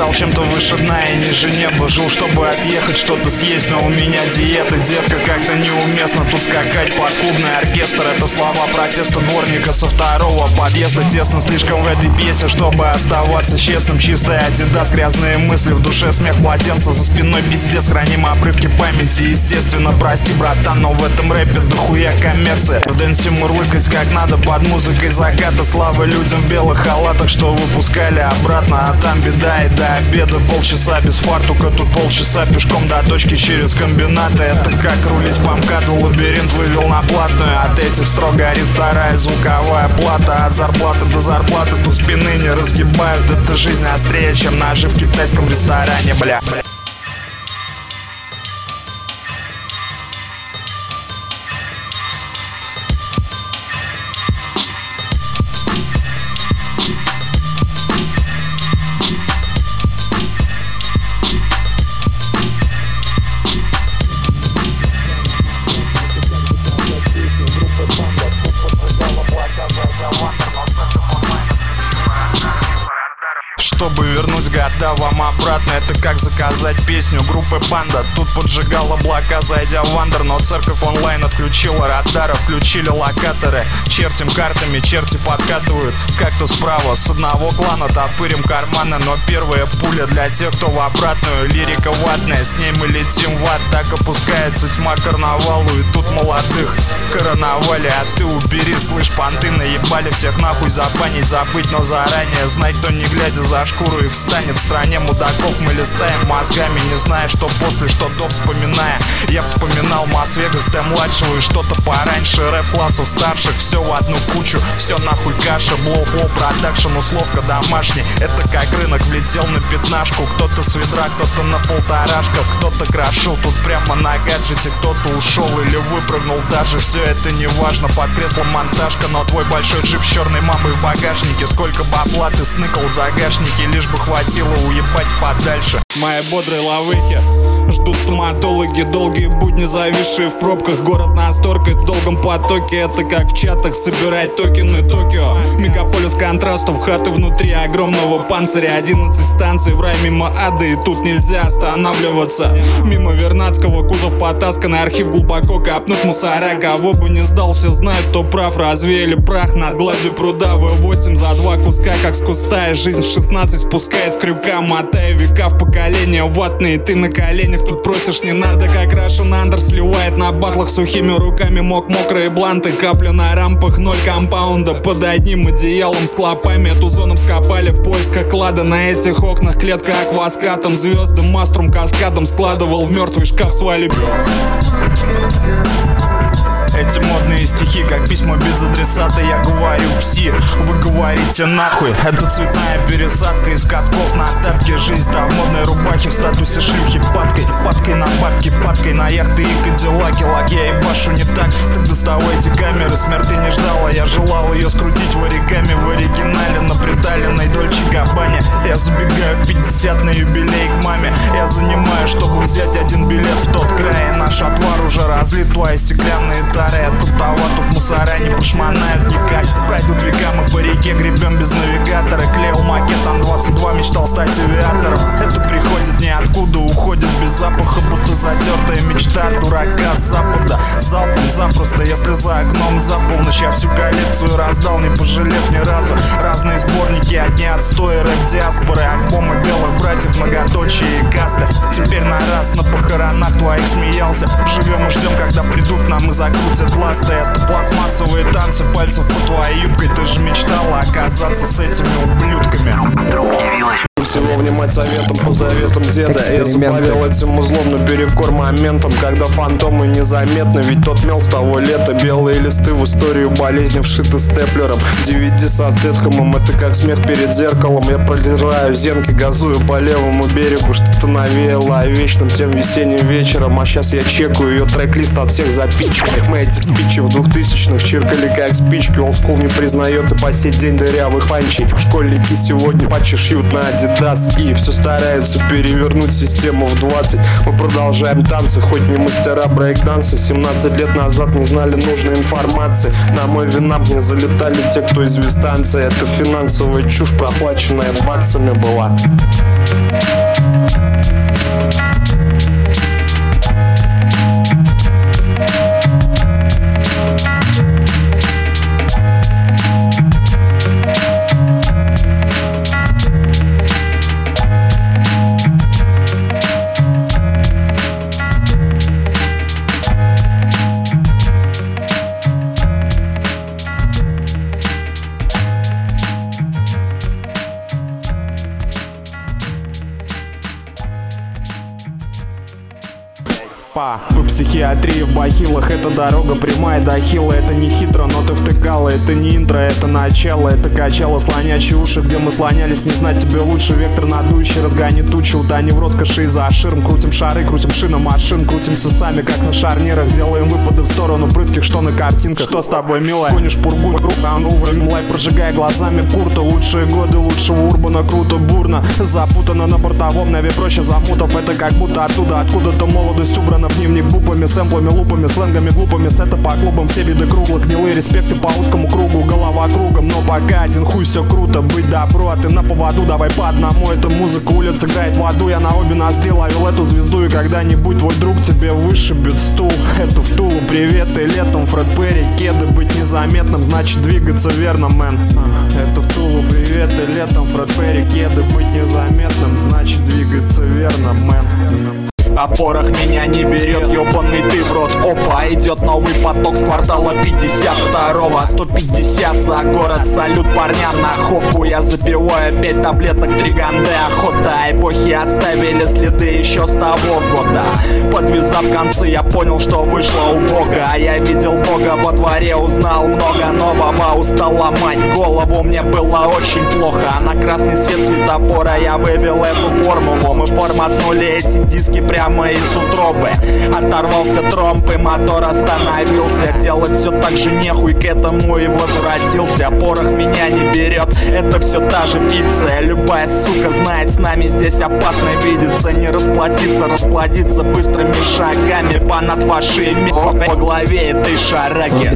стал чем-то выше дна и ниже неба. Жил, чтобы отъехать, что-то съесть, но у меня диета, детка, как-то неуместно тут скакать под клубный оркестр. Это слова протеста дворника со второго подъезда. Тесно слишком в этой пьесе, чтобы оставаться честным. Чистый Адидас, грязные мысли в душе, смех младенца за спиной, пиздец. Храним обрывки памяти, естественно, прости, братан, но в этом рэпе дохуя коммерция. В дэнсе мурлыкать как надо под музыкой заката. Слава людям в белых халатах, что выпускали обратно, а там беда. И до обеда полчаса без фартука, тут полчаса пешком до точки через комбинаты. Это как рулить по МКАДу, лабиринт вывел на платную. От этих строго горит вторая звуковая плата. От зарплаты до зарплаты тут спины не разгибают. Это жизнь острее, чем ножи в китайском ресторане, бля. Чтобы вернуть года вам обратно, это как заказать песню группы Панда. Тут поджигал облака, зайдя в Вандер, но церковь онлайн отключила радары, включили локаторы. Чертим картами, черти подкатывают как-то справа. С одного клана топырим карманы, но первая пуля для тех, кто в обратную. Лирика ватная, с ней мы летим в ад. Так опускается тьма карнавалу, и тут молодых короновали. А ты убери, слышь, понты наебали всех нахуй забанить, забыть, но заранее знать, кто не глядя за шкуру их встанет. В стране мудаков мы листаем мозгами, не зная, что после, что до, вспоминая. Я вспоминал Мас-Вегас Т-младшего и что-то пораньше. Рэп классов старших, все в одну кучу, все нахуй каша. Blow Flow Production, условка домашний. Это как рынок, влетел на пятнашку. Кто-то с ведра, кто-то на полторашках. Кто-то крошил тут прямо на гаджете, кто-то ушел или выпрыгнул даже. Все это не важно, под креслом монтажка. Но твой большой джип с черной мамой в багажнике. Сколько бабла ты сныкал в загашнике, лишь бы хватило уебать подальше. Мои бодрые лавыхи ждут стоматологи, долгие будни, зависшие в пробках. Город насторкает в долгом потоке. Это как в чатах собирать токены Токио. Мегаполис контрастов, хаты внутри огромного панциря. 11 станций в рай мимо ада, и тут нельзя останавливаться. Мимо Вернадского, кузов потасканный, архив глубоко копнут мусора. Кого бы не сдал, все знают, кто прав. Развеяли прах над гладью пруда. В8 за 2 куска, как с куста. И жизнь в 16 спускает с крюка, мотая века в поколение ватные. Ты на коленях тут просишь не надо, как Russian Under сливает на батлах сухими руками. Мокрые бланты, капля на рампах, 0 компаунда. Под одним одеялом с клопами эту зону вскопали в поисках клада. На этих окнах клетка акваскатом, звезды маструм каскадом складывал в мертвый шкаф свой любимый. Эти модные стихи, как письма без адресата. Я говорю пси, вы говорите нахуй. Это цветная пересадка из катков на тапке. Жизнь-то в модной рубахе, в статусе шлюхи падкой. Падкой на бабки, падкой на яхты и кадиллаки. Лак я ебашу не так, так доставайте камеры. Смерти не ждала, я желал ее скрутить в оригами. В оригинале на приталенной Дольче Габбане. Я забегаю в 50 на юбилей к маме. Я занимаю, чтобы взять один билет в тот край. И наш отвар уже разлит, твои стеклянные тары. Тут того, тут мусора не пошмонают никак. Пройдут века, мы по реке гребем без навигатора. Клеил макет Ан-22, мечтал стать авиатором. Это приходит ниоткуда, уходит без запаха, будто затертая мечта дурака с запада. Залпом запросто, если за окном за полночь. Я всю коллекцию раздал, не пожалев ни разу. Разные сборники, одни отстои, рэп-диаспоры. Альбомы белых братьев, многоточие и касты. Теперь на раз на похоронах твоих смеялся. Живем и ждем, когда придут нам и закрутят ласты. Это пластмассовые танцы пальцев по твоей юбкой. Ты же мечтала оказаться с этими ублюдками. Вдруг явилась всего внимать советом по заветам деда. Я заболел этим узлом наперекор моментом, когда фантомы незаметны. Ведь тот мел с того лета. Белые листы в историю болезни вшиты степлером. DVD со Стэтхэмом, это как смех перед зеркалом. Я продираю зенки, газую по левому берегу. Что-то навеяло о вечном тем весенним вечером. А сейчас я чекаю ее трек-лист от всех запичканных. Мы эти спичи в 2000-х чиркали как спички. Олдскул не признает и по сей день дырявых панчей. Школьники сегодня патчи шьют на Adidas. даст. И все стараются перевернуть систему в 20. Мы продолжаем танцы, хоть не мастера брейк-данса. 17 лет назад не знали нужной информации. На мой винамп не залетали те, кто из станции. Это финансовая чушь, проплаченная баксами была. По психиатрии в бахилах, это дорога прямая до хила. Это не хитро, но ты втыкала. Это не интро, это начало. Это качало слонячие уши, где мы слонялись. Не знать тебе лучше, вектор надующий разгонит тучи. Утонем в роскоши из-за ширм. Крутим шары, крутим шины машин. Крутимся сами, как на шарнирах. Делаем выпады в сторону прытких, что на картинках. Что с тобой, милая? Гонишь пургу, лайф, прожигая глазами Курта. Лучшие годы лучшего урбана, круто, бурно. Запутано на бортовом наве, проще запутав. Это как будто оттуда, откуда-то молодость убрана. Дневник буквами, сэмплами, лупами, сленгами глупыми. Сета по клубам, все виды круглых, гнилые респекты по узкому кругу. Голова кругом, но пока один хуй, все круто. Быть добро, а ты на поводу, давай по одному. Эта музыка улиц играет в аду. Я на обе ноздри ловил эту звезду. И когда-нибудь твой друг тебе вышибет стул. Это в Тулу, привет, и летом Фред Перри. Кеды, быть незаметным, значит двигаться верно, мэн. Это в Тулу, привет, и летом Фред Перри. Кеды, быть незаметным, значит двигаться верно, мэн. О порох меня не берет, ёбаный ты в рот. Опа, идет новый поток с квартала 52-го. 150 за город, салют парням на ховку. Я запиваю 5 таблеток Триганде. Охота, эпохи оставили следы еще с того года. Подвязав концы, я понял, что вышло у Бога. А я видел Бога во дворе, узнал много нового. Устал ломать голову, мне было очень плохо. А на красный свет светофора я вывел эту формулу. Мы форматнули эти диски прямо из утробы. Оторвался тромб и мотор остановился. Делать все так же нехуй, к этому и возвратился. Порох меня не берет, это все та же фикция. Любая сука знает, с нами здесь опасно видеться. Не расплатиться, расплодиться быстрыми шагами понад фашами по главе этой шараги.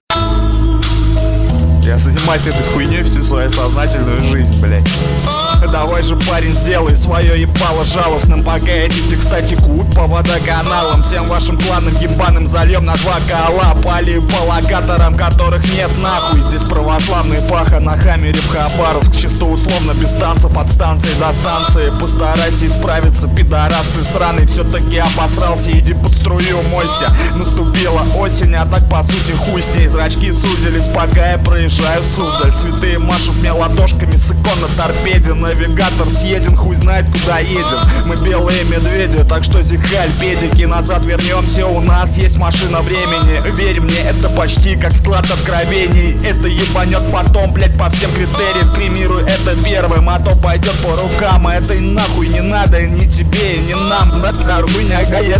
Я занимаюсь этой хуйней всю свою сознательную жизнь, блять. Давай же, парень, сделай свое ебало жалостным. Пока эти текста текут по водоканалам. Всем вашим планам ебаным зальем на 2 кола. Пали по локаторам, которых нет нахуй. Здесь православный фаха на Хаммере в Хабаровск. Чисто условно, без танцев от станции до станции. Постарайся исправиться, пидорас ты сраный. Все-таки обосрался, иди под струю, мойся. Наступила осень, а так по сути хуй с ней. Зрачки сузились, пока я проезжаю Суздаль. Святые машут мне ладошками с икон на торпеде. Навигатор съеден, хуй знает куда едем. Мы белые медведи, так что зихаль, педики. Назад вернемся, у нас есть машина времени. Верь мне, это почти как склад откровений. Это ебанет потом, блять, по всем критериям. Кремируй это первым, а то пойдет по рукам. А это и нахуй не надо ни тебе, ни нам. Хуйня гает,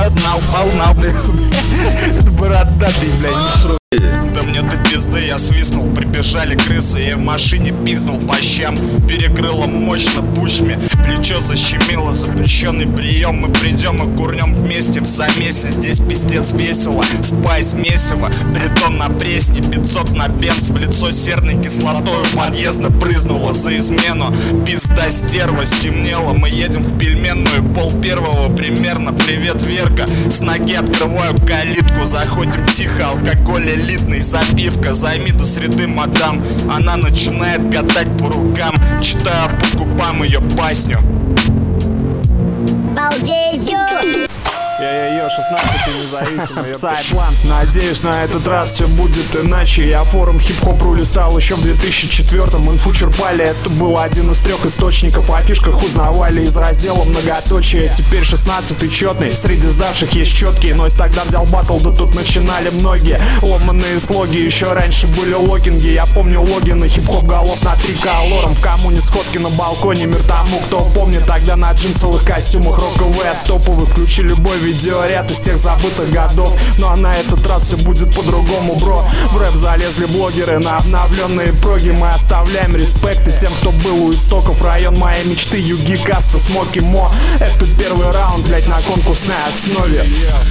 это бородатый, блядь, не строй. Да мне до пизды, я свистнул, прибежали крысы, я в машине пизнул по щам. Перекрыло мощно пучми, плечо защемило, запрещенный прием. Мы придем и курнем вместе в замесе, здесь пиздец весело. Спайс месиво, притон на пресне, 500 на бенз. В лицо серной кислотой у подъезда брызнуло за измену. Пизда стерва, стемнело, мы едем в пельменную, 1:30 примерно. Привет, Верка, с ноги открываю калитку. Заходим тихо, алкоголь элитный, запивка, займи до среды, мадам. Она начинает катать по рукам, читаю по губам ее басню. Балдею! Я 16-й независимый Сайпланс, надеюсь, на этот раз все будет иначе. Я форум хип-хоп улистал еще в 2004-м. Инфу черпали, это был один из 3 источников. О фишках узнавали из раздела многоточие. Теперь 16-й четный, среди сдавших есть четкие. Нойс тогда взял батл, да тут начинали многие. Ломаные слоги, еще раньше были логинги. Я помню логины хип-хоп голов на 3 колором. В коммуне сходки на балконе, мир тому, кто помнит. Тогда на джинсовых костюмах роковые топовых. Включи любой видеоряд, ребят из тех забытых годов. Ну а на этот раз все будет по-другому, бро. В рэп залезли блогеры на обновленные проги. Мы оставляем респекты тем, кто был у истоков. Район моей мечты, Юги, Каста, Смоки, Мо. Это первый раунд, блять, на конкурсной основе.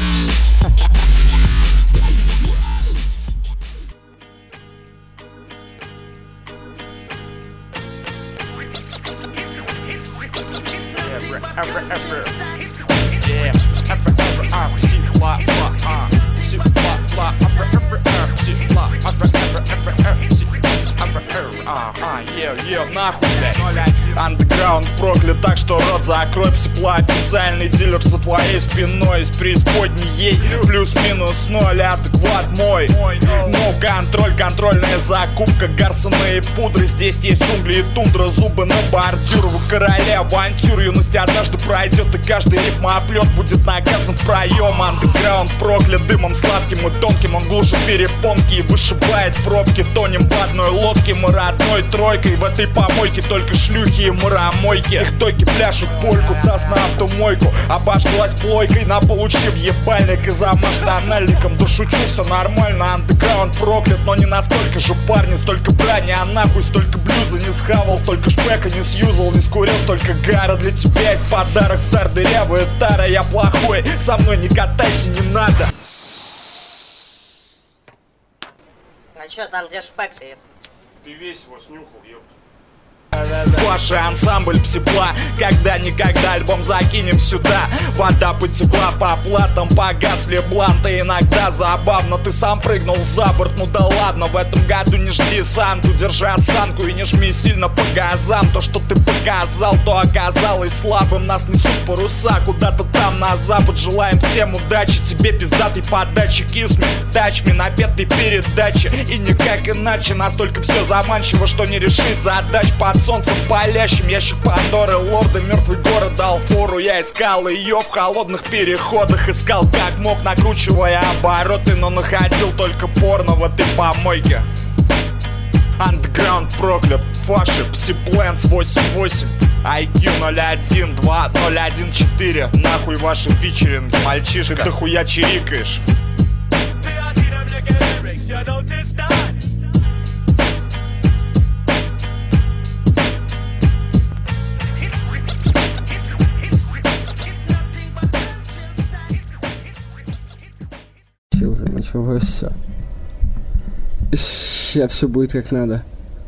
Нахуй, блядь. Андеграунд проклят, так что рот закрой. Псипла, официальный дилер за твоей спиной. Из преисподней ей плюс-минус 0. Адекват мой. Но контроль, контрольная закупка. Гарсоны и пудры. Здесь есть джунгли и тундра. Зубы на бордюр. Вы короли авантюр. Юность однажды пройдет, и каждый рифмоплет будет наказан в проем. Андеграунд проклят дымом сладким и тонким. Он глушит перепонки и вышибает пробки. Тонем в одной лодке, мы родной тройкой. В этой помойке только шлюхи и муромойки. Их дойки пляшут польку, таз на автомойку. Обожглась плойкой, на получив ебальник и замажь тональником. Да шучу, все нормально, андеграунд проклят. Но не настолько же парни, столько брани, а нахуй столько блюза не схавал. Столько шпека не сьюзал, не скурил, столько гара. Для тебя есть подарок, втар дырявая тара. Я плохой, со мной не катайся, не надо. А чё там, где шпек-то? Ты весь его снюхал, ёпта. Ваш ансамбль Псипла, когда-никогда альбом закинем сюда. Вода потекла по платам, погасли бланты. Иногда забавно, ты сам прыгнул за борт. Ну да ладно, в этом году не жди Санту. Держи осанку и не жми сильно по газам. То, что ты показал, то оказалось слабым. Нас несут паруса куда-то там на запад. Желаем всем удачи, тебе пиздатой подачи. Кисми, тачми, напетой передачи. И никак иначе, настолько все заманчиво, что не решить задач под солнцем палящим. Ящик Пандоры, лорда, мертвый город дал фору. Я искал ее в холодных переходах. Искал как мог, накручивая обороты. Но находил только порно в этой помойке. Андеграунд проклят, фаши, Псиплэнс 88, IQ 012014. Нахуй ваши фичеринги, мальчишка, ты дохуя чирикаешь. Уже началось все. Сейчас все будет как надо.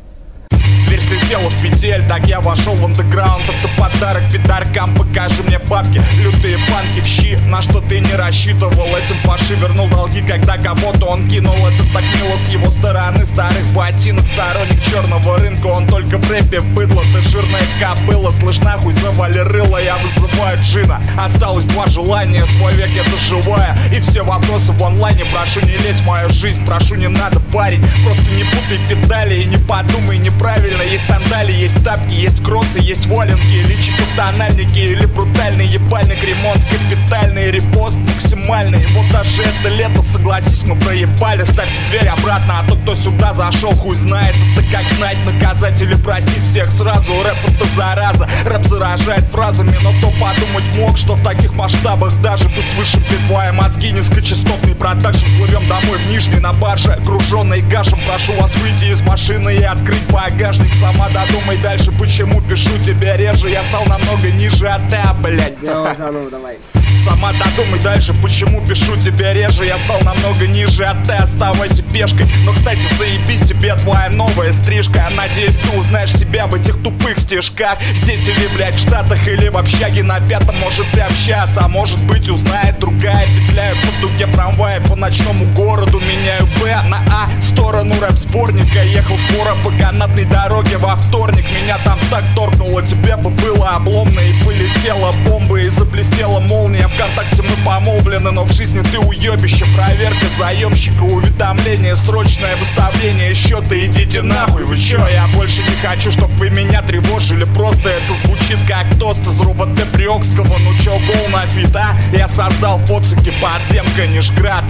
Дверь слетела с петель, так я вошел в андеграунд. Это подарок пидоркам, покажи мне бабки. Лютые панки в щи, на что ты не рассчитывал. Этим Паши вернул долги, когда кого-то он кинул. Это так мило с его стороны, старых ботинок. Сторонник черного рынка, он только в рэпе быдло. Ты жирная кобыла, слышь нахуй, завали рыло. Я вызываю джина, осталось 2 желания. Свой век это живая, и все вопросы в онлайне. Прошу не лезь в мою жизнь, прошу не надо парень. Просто не путай педали и не подумай неправильно. Есть сандали, есть тапки, есть кроссы, есть валенки, личико в тональнике или брутальный ебальник. Ремонт капитальный, репост максимальный. Вот даже это лето, согласись, мы проебали. Ставьте дверь обратно, а тот, кто сюда зашел, хуй знает. Это как знать, наказать или простить всех сразу. Рэп это зараза, рэп заражает фразами. Но кто подумать мог, что в таких масштабах даже пусть вышибли твои мозги. Низкочастотный продакшн, плывем домой в Нижний на барже, груженный гашем. Прошу вас выйти из машины и открыть багажник. Сама додумай дальше, почему пишу тебе реже. Я стал намного ниже, а ты, блядь. Давай. Сама додумай дальше, почему пишу тебе реже. Я стал намного ниже, а ты оставайся пешкой. Но, кстати, заебись тебе твоя новая стрижка. Надеюсь, ты узнаешь себя в этих тупых стишках. Здесь или, блядь, в Штатах, или в общаге на 5-м. Может, прям сейчас, а может быть, узнает другая. Петляю по дуге в трамвае по ночному городу. Меняю Б на А, сторону рэп-сборника. Ехал скоро по канатной дороге во вторник. Меня там так торкнуло, тебе бы было обломно. И полетела бомба, и заблестела молния. ВКонтакте мы помолвлены, но в жизни ты уебище. Проверка заемщика, уведомление, срочное выставление счета. Идите нахуй, вы чё? Я больше не хочу, чтоб вы меня тревожили. Просто это звучит как тост из РУВД Приокского. Ну чё, гол на фит, а? Я создал поцики, подземка, Нижград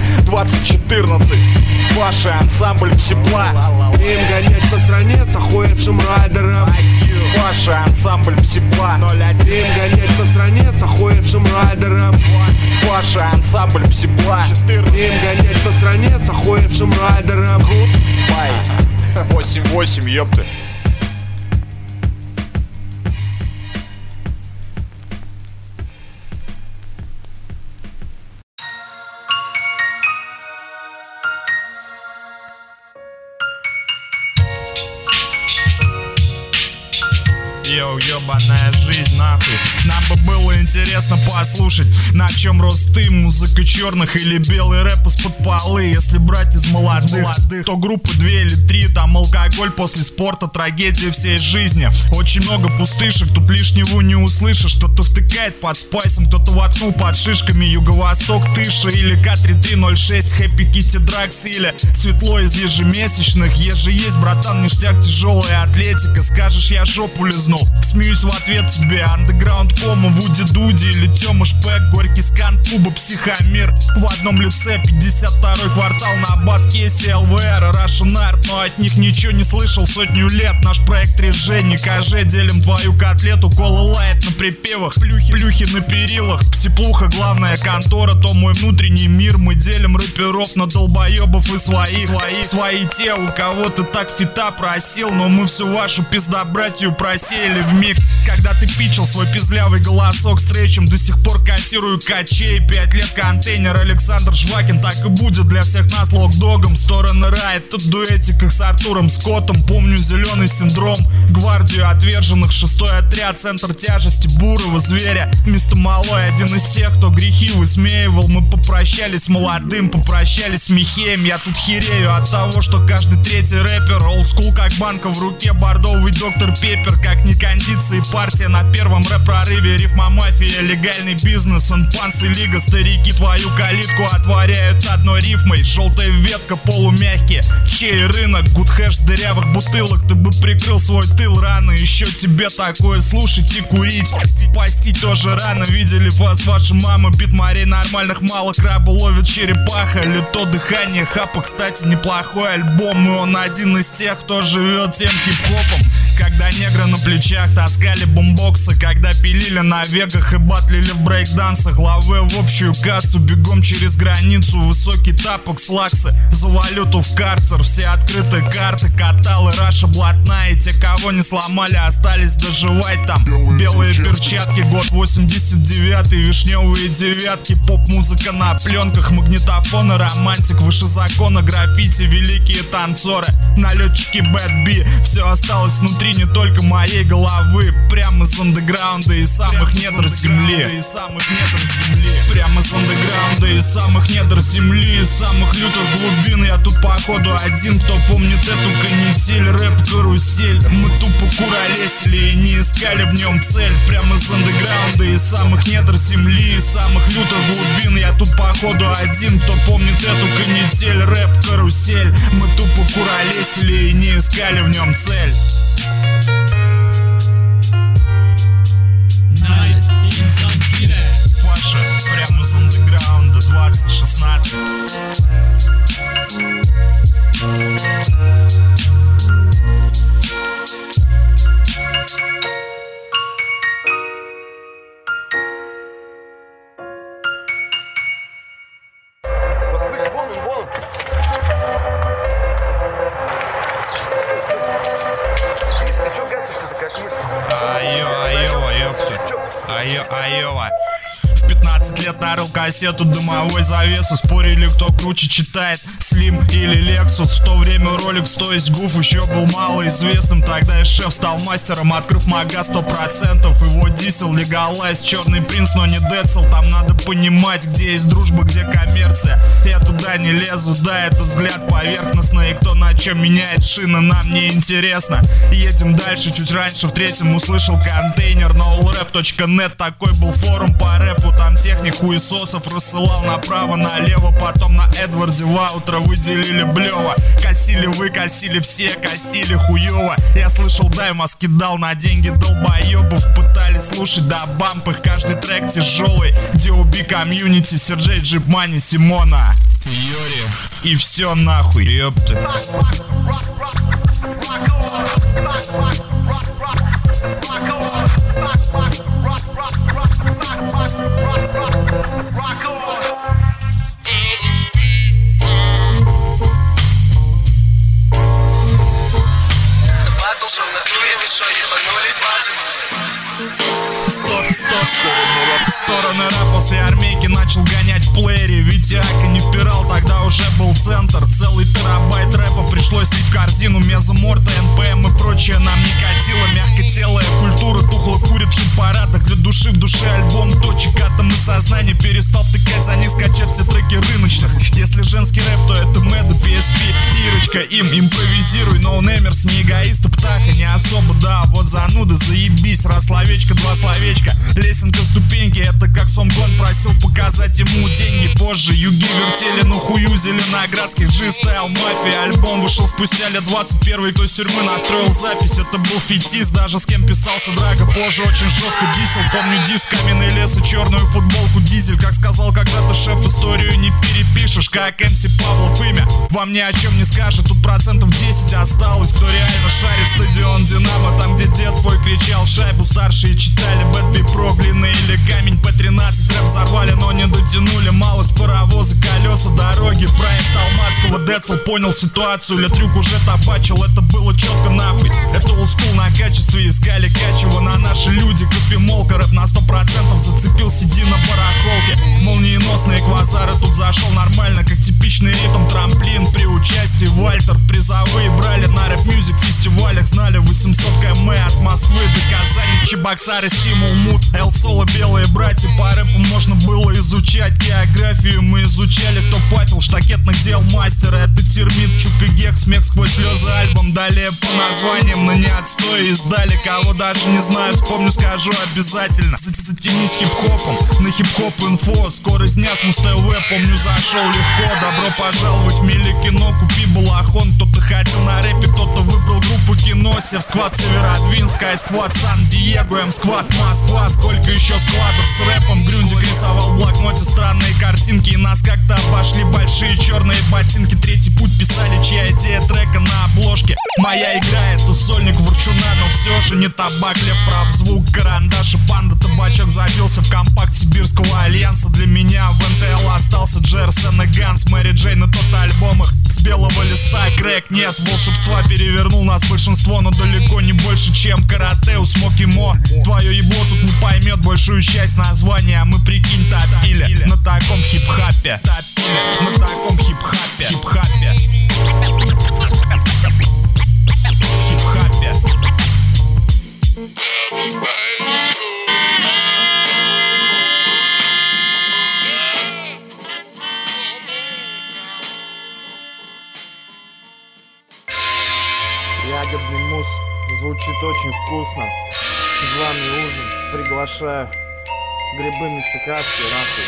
2014. Ваш ансамбль Псипла. Им гонять по стране с охуевшим райдером. Ваш ансамбль Псипла 01. Им гонять по стране с охуевшим райдером. райдером. Паша, ансамбль Псипла. Им гонять по стране с охуевшим райдером. 8-8, ёпты. Йоу, ёбаная жизнь, нахуй. Нам бы было интересно послушать, на чем рос ты, музыка черных или белый рэп из-под полы. Если брать из молодых, то группы 2 или 3, там алкоголь после спорта, трагедия всей жизни. Очень много пустышек, тут лишнего не услышишь. Кто-то втыкает под спайсом, кто-то воткнул под шишками. Юго-Восток, Тыша или К-3306, Хэппи Китти Дракс или Светло из ежемесячных. Еже есть, братан, ништяк, тяжелая атлетика. Скажешь, я жопу лизнул, смеюсь в ответ тебе. Андеграунд Кома, Вуди Дуди или Тёма Шпек, Горький Скан, Куба, Психомир. В одном лице 52-й квартал на Баткесе, ЛВР и Russian Art. Но от них ничего не слышал сотню лет. Наш проект Режени, КЖ, делим твою котлету. Кола лайт на припевах, плюхи на перилах. Псиплуха, главная контора, то мой внутренний мир. Мы делим рэперов на долбоебов и своих. Свои те, у кого ты так фита просил. Но мы всю вашу пиздобратью просеяли вмиг. Когда ты пичил свой пизлявый голосок с тречем, до сих пор котирую качей. 5 лет контейнер, Александр Жвакин. Так и будет для всех нас локдогом. Стороны рая, тут дуэтиках с Артуром Скоттом. Помню зеленый синдром, гвардию отверженных, 6-й отряд, центр тяжести бурого зверя. Место малой, один из тех, кто грехи высмеивал. Мы попрощались с молодым, попрощались с Михеем. Я тут херею от того, что каждый третий рэпер олдскул, как банка в руке, бордовый доктор Пеппер. Как ни кондиции, партия на первом рэп-прорыве. Рифма мафия, легальный бизнес, инфанс и лига. Старики твою калитку отворяют одной рифмой. Желтая ветка, полумягкие, чей рынок, гудхэш с дырявых бутылок. Ты бы прикрыл свой тыл рано, еще тебе такое слушать и курить. Пасти тоже рано, видели вас ваши мамы. Бит морей нормальных мало, крабы ловят черепаха. Лето дыхание хапа, кстати, неплохой альбом. И он один из тех, кто живет тем хип-хопом. Когда негры на плечах таскали бумбоксы, когда пилили на вегах и батлили в брейкдансах. Главы в общую кассу, бегом через границу, высокий тапок, слаксы за валюту в карцер. Все открытые карты, каталы, Раша блатная. И те, кого не сломали, остались доживать там. Белые перчатки, год 89-й, вишневые девятки. Поп-музыка на пленках, магнитофоны, романтик. Выше закона, граффити, великие танцоры, налетчики Bad B. Все осталось внутри не только моей головы. Прямо из андеграунда и самых недр земли. Прямо из андеграунда и самых недр земли. Из самых лютых глубин. Я тут походу один, кто помнит эту канитель. Рэп-карусель. Мы тупо куролесили и не искали в нем цель. Прямо из андеграунда и самых недр земли. Из самых лютых глубин. Я тут походу один, кто помнит эту канитель. Рэп-карусель. Мы тупо куролесили и не искали в нем цель. Паша, прямо из андеграунда 2016. Слышь, вон он. Ты чё гасишься-то, как мышь? Айова, ёпта. Айова. В 15 лет нарыл кассету дымовой завесы. Спорили, кто круче читает, Слим или Лексус. В то время Rolex, то есть Гуф, еще был малоизвестным. Тогда и шеф стал мастером, открыв мага 100%. Его дисел, легалайз, черный принц, но не Децл. Там надо понимать, где есть дружба, где коммерция. Я туда не лезу, да, это взгляд поверхностный. И кто на чем меняет шины, нам не интересно. Едем дальше, чуть раньше в третьем услышал контейнер. Nowrap.net, такой был форум по рэпу. Там техник хуесосов рассылал направо-налево. Потом на Эдварде Ваутра выделили блево. Косили вы, косили все, косили хуево. Я слышал, Даймас кидал на деньги долбоебов. Пытались слушать до бамп их, каждый трек тяжелый. D.O.B. комьюнити, Серджей, Джип Мани, Симона, Йори. И все нахуй, ёпты. Стороны рэп после армейки начал гонять в плеере. Витяка не впирал, тогда уже был центр. Целый терабайт рэпа пришлось слить в корзину. Мезоморта, НПМ и прочее нам не катило. Мягкотелая культура тухло курит в хит-парадах. Для души в душе альбом точек, атом и сознание. Перестал втыкать за них, скачав все треки рыночных. Если женский рэп, то это Мэда, PSP, Ирочка, им импровизируй. Ноунеймерс, не эгоист, птаха не особо, да. Вот зануда, заебись, раз словечко, два словечка. Лесенка, ступеньки, это как Сомгон просил показать ему деньги. Позже юги вертели, но хую зеленоградских G-Style Mafia. Альбом вышел спустя лет 21, кто из тюрьмы настроил запись. Это был фетис, даже с кем писался Драго. Позже очень жестко дисел, помню диск, каменный лес и черную футболку Дизель. Как сказал когда-то шеф, историю не перепишешь. Как МС Павлов имя вам ни о чем не скажет. Тут 10% осталось, кто реально шарит. Стадион Динамо, там где дед твой кричал шайбу. Старшие читали Бэтби Про, глины или камень П-13. Рэп взорвали, но не дотянули. Малость, паровозы, колеса, дороги. Проект Алматского, Децл понял ситуацию. Летрюк уже табачил, это было четко нахуй. Это олдскул на качестве, искали качево. На наши люди, кофемолка. Рэп на 100% зацепил, сиди на барахолке. Молниеносные квазары, тут зашел нормально. Как типичный ритм, трамплин при участии Вальтер. Призовые брали на рэп-мьюзик фестивалях. Знали 800 км от Москвы до Казани. Чебоксары, Стимул, Мут, Эл-Соло, белые братья. По рэпу можно было изучать географию. Мы изучали, кто пафил штакетных дел мастера. Это термит, Чук и Гекс, смех сквозь слезы альбом. Далее по названиям, но не отстой. Издали, кого даже не знаю, вспомню, скажу обязательно. Затянись хип-хопом, на хип-хоп инфо. Скорость дня с Муз-ТВ, помню, зашел легко. Добро пожаловать в мили кино, купи балахон. Кто-то хотел на рэпе, кто-то выбрал группу кино. Севсквад, Северодвинск, Сквад, Сан-Диего, М-Сквад, Москва. Сколько еще сквадов с рэпом. Грюндик рисовал в блокноте странные картинки. И нас как-то обошли большие черные ботинки. Третий путь писали, чья идея трека на обложке. Моя игра, это сольник Ворчуна, но все же не табак, лев, прав, звук, карандаш и панда. Табачок забился в компакт Сибирского альянса. Для меня в НТЛ остался Джерсон и Ганс. Мэри Джей на тот альбом их с белого листа. Крэк, нет, волшебства перевернул нас большинство, но далеко не больше, чем карате у Смоки Мо. Твое ебло тут не поймет большую часть названия, а мы, прикинь, топили на таком хип-хапе. Топили на таком хип-хапе. Хип-хапе. Хип-хапе. Ягодный мусс звучит очень вкусно. Званый ужин, приглашаю. Грибы мексиканские, нахуй.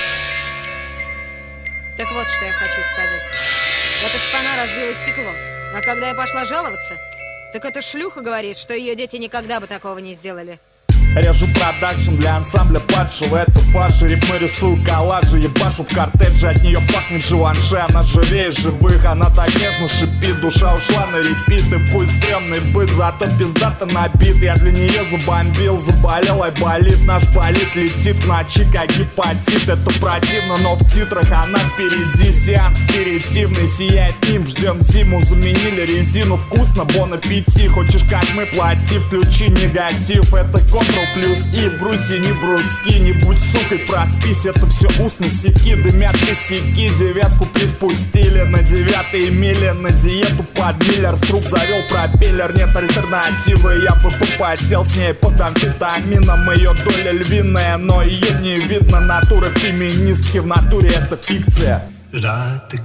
Так вот, что я хочу сказать. Эта шпана разбила стекло. А когда я пошла жаловаться, так эта шлюха говорит, что ее дети никогда бы такого не сделали. Режу продакшн для ансамбля падшего. Это фаши, рифмы рисую коллажи. Ебашу в кортедже, от нее пахнет Живанши. Она живее живых, она так нежно шипит. Душа ушла на репит, и пусть стрёмный быт, зато пиздато набит. Я для нее забомбил, заболел, ай болит. Наш болит летит в ночи, как гепатит. Это противно, но в титрах она впереди. Сеанс аперитивный, сияет ним. Ждем зиму, заменили резину. Вкусно, бон аппетит. Хочешь как мы, плати, включи негатив. Это контрол плюс и бруси, не бруски. Не будь сукой, проспись, это все устно секи. Дымят косяки, девятку приспустили на 9-й миле. На диету под миллер, с рук завел пропеллер. Нет альтернативы, я бы попотел с ней под амфетамином. Ее доля львиная, но ее не видно. Натура феминистки, в натуре это фикция. Это,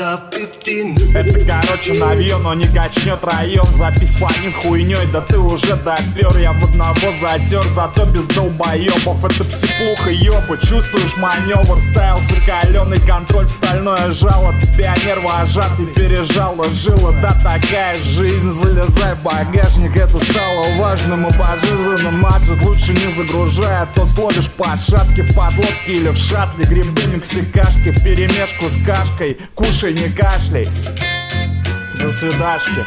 короче, навье, но не качнет район. Запись фонит хуйней, да ты уже допер. Я в одного затер, зато без долбоебов. Это псиплуха, ёба, чувствуешь маневр. Стайл закаленный, контроль в стальное жало. Ты пионер вожатый, пережала жила. Да такая жизнь, залезай в багажник. Это стало важным и пожизненным. Маджет лучше не загружай, а то словишь под шапки в подлодке или в шаттле. Грибы мексикашки вперемешку с кашкой. Кушай, не кашляй. До свидашки.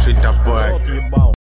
хороший табак. Рот ебал.